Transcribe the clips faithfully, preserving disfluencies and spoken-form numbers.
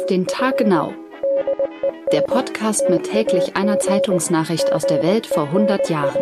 Auf den Tag genau. Der Podcast mit täglich einer Zeitungsnachricht aus der Welt vor hundert Jahren.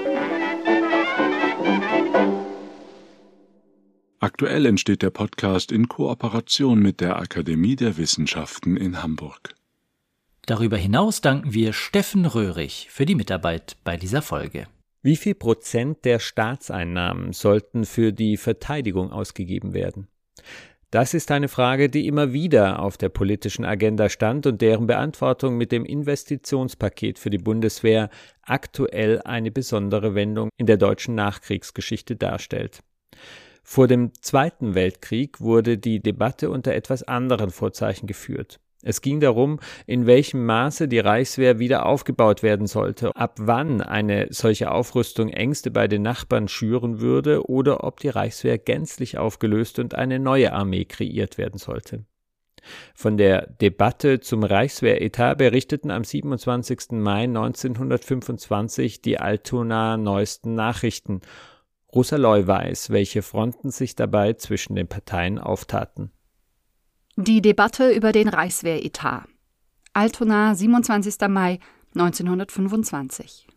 Aktuell entsteht der Podcast in Kooperation mit der Akademie der Wissenschaften in Hamburg. Darüber hinaus danken wir Steffen Röhrig für die Mitarbeit bei dieser Folge. Wie viel Prozent der Staatseinnahmen sollten für die Verteidigung ausgegeben werden? Das ist eine Frage, die immer wieder auf der politischen Agenda stand und deren Beantwortung mit dem Investitionspaket für die Bundeswehr aktuell eine besondere Wendung in der deutschen Nachkriegsgeschichte darstellt. Vor dem Zweiten Weltkrieg wurde die Debatte unter etwas anderen Vorzeichen geführt. Es ging darum, in welchem Maße die Reichswehr wieder aufgebaut werden sollte, ab wann eine solche Aufrüstung Ängste bei den Nachbarn schüren würde oder ob die Reichswehr gänzlich aufgelöst und eine neue Armee kreiert werden sollte. Von der Debatte zum Reichswehretat berichteten am siebenundzwanzigsten Mai neunzehnhundertfünfundzwanzig die Altonaer Neuesten Nachrichten. Rosa Loy weiß, welche Fronten sich dabei zwischen den Parteien auftaten. Die Debatte über den Reichswehretat. Altona, siebenundzwanzigsten Mai neunzehnhundertfünfundzwanzig.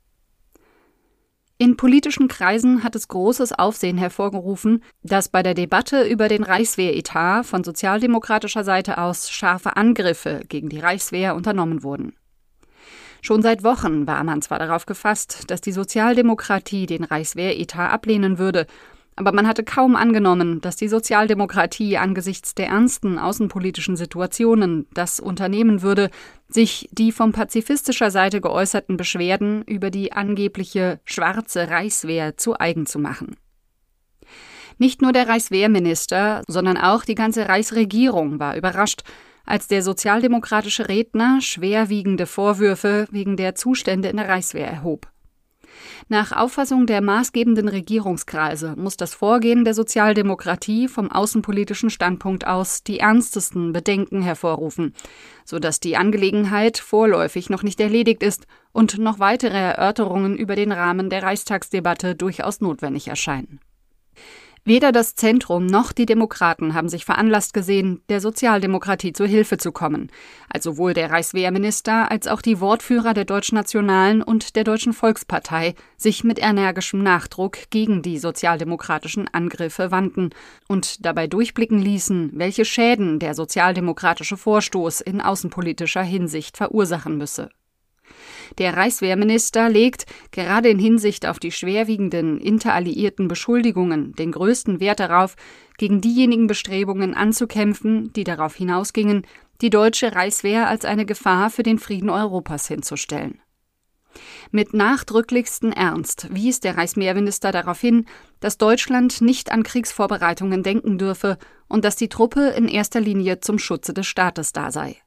In politischen Kreisen hat es großes Aufsehen hervorgerufen, dass bei der Debatte über den Reichswehretat von sozialdemokratischer Seite aus scharfe Angriffe gegen die Reichswehr unternommen wurden. Schon seit Wochen war man zwar darauf gefasst, dass die Sozialdemokratie den Reichswehretat ablehnen würde, aber man hatte kaum angenommen, dass die Sozialdemokratie angesichts der ernsten außenpolitischen Situationen das unternehmen würde, sich die von pazifistischer Seite geäußerten Beschwerden über die angebliche schwarze Reichswehr zu eigen zu machen. Nicht nur der Reichswehrminister, sondern auch die ganze Reichsregierung war überrascht, als der sozialdemokratische Redner schwerwiegende Vorwürfe wegen der Zustände in der Reichswehr erhob. Nach Auffassung der maßgebenden Regierungskreise muss das Vorgehen der Sozialdemokratie vom außenpolitischen Standpunkt aus die ernstesten Bedenken hervorrufen, sodass die Angelegenheit vorläufig noch nicht erledigt ist und noch weitere Erörterungen über den Rahmen der Reichstagsdebatte durchaus notwendig erscheinen. Weder das Zentrum noch die Demokraten haben sich veranlasst gesehen, der Sozialdemokratie zu Hilfe zu kommen, als sowohl der Reichswehrminister als auch die Wortführer der Deutschnationalen und der Deutschen Volkspartei sich mit energischem Nachdruck gegen die sozialdemokratischen Angriffe wandten und dabei durchblicken ließen, welche Schäden der sozialdemokratische Vorstoß in außenpolitischer Hinsicht verursachen müsse. Der Reichswehrminister legt, gerade in Hinsicht auf die schwerwiegenden interalliierten Beschuldigungen, den größten Wert darauf, gegen diejenigen Bestrebungen anzukämpfen, die darauf hinausgingen, die deutsche Reichswehr als eine Gefahr für den Frieden Europas hinzustellen. Mit nachdrücklichstem Ernst wies der Reichswehrminister darauf hin, dass Deutschland nicht an Kriegsvorbereitungen denken dürfe und dass die Truppe in erster Linie zum Schutze des Staates da sei.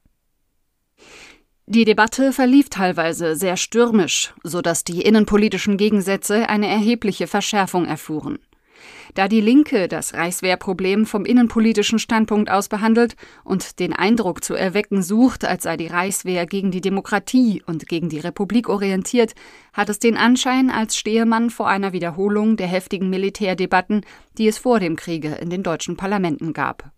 Die Debatte verlief teilweise sehr stürmisch, sodass die innenpolitischen Gegensätze eine erhebliche Verschärfung erfuhren. Da die Linke das Reichswehrproblem vom innenpolitischen Standpunkt aus behandelt und den Eindruck zu erwecken sucht, als sei die Reichswehr gegen die Demokratie und gegen die Republik orientiert, hat es den Anschein, als stehe man vor einer Wiederholung der heftigen Militärdebatten, die es vor dem Kriege in den deutschen Parlamenten gab.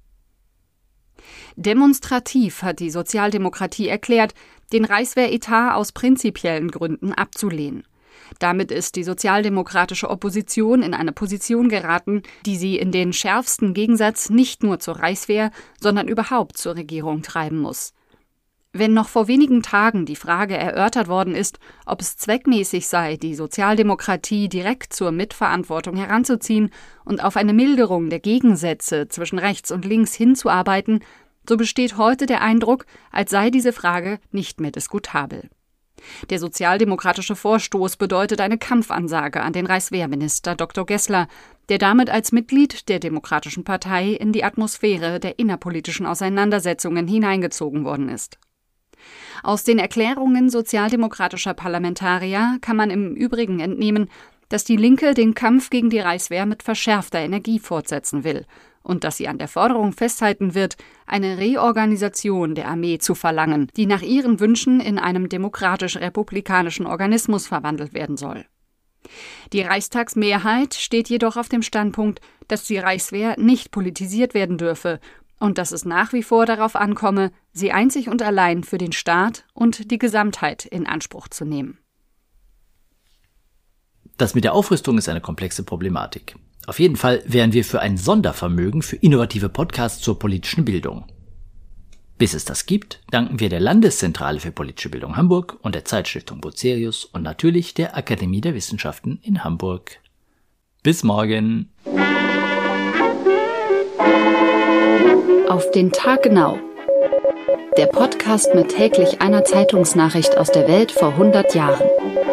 Demonstrativ hat die Sozialdemokratie erklärt, den Reichswehretat aus prinzipiellen Gründen abzulehnen. Damit ist die sozialdemokratische Opposition in eine Position geraten, die sie in den schärfsten Gegensatz nicht nur zur Reichswehr, sondern überhaupt zur Regierung treiben muss. Wenn noch vor wenigen Tagen die Frage erörtert worden ist, ob es zweckmäßig sei, die Sozialdemokratie direkt zur Mitverantwortung heranzuziehen und auf eine Milderung der Gegensätze zwischen rechts und links hinzuarbeiten, so besteht heute der Eindruck, als sei diese Frage nicht mehr diskutabel. Der sozialdemokratische Vorstoß bedeutet eine Kampfansage an den Reichswehrminister Doktor Gessler, der damit als Mitglied der Demokratischen Partei in die Atmosphäre der innerpolitischen Auseinandersetzungen hineingezogen worden ist. Aus den Erklärungen sozialdemokratischer Parlamentarier kann man im Übrigen entnehmen, dass die Linke den Kampf gegen die Reichswehr mit verschärfter Energie fortsetzen will und dass sie an der Forderung festhalten wird, eine Reorganisation der Armee zu verlangen, die nach ihren Wünschen in einem demokratisch-republikanischen Organismus verwandelt werden soll. Die Reichstagsmehrheit steht jedoch auf dem Standpunkt, dass die Reichswehr nicht politisiert werden dürfe und dass es nach wie vor darauf ankomme, sie einzig und allein für den Staat und die Gesamtheit in Anspruch zu nehmen. Das mit der Aufrüstung ist eine komplexe Problematik. Auf jeden Fall wären wir für ein Sondervermögen für innovative Podcasts zur politischen Bildung. Bis es das gibt, danken wir der Landeszentrale für politische Bildung Hamburg und der Zeitstiftung Bucerius und natürlich der Akademie der Wissenschaften in Hamburg. Bis morgen! Auf den Tag genau. Der Podcast mit täglich einer Zeitungsnachricht aus der Welt vor hundert Jahren.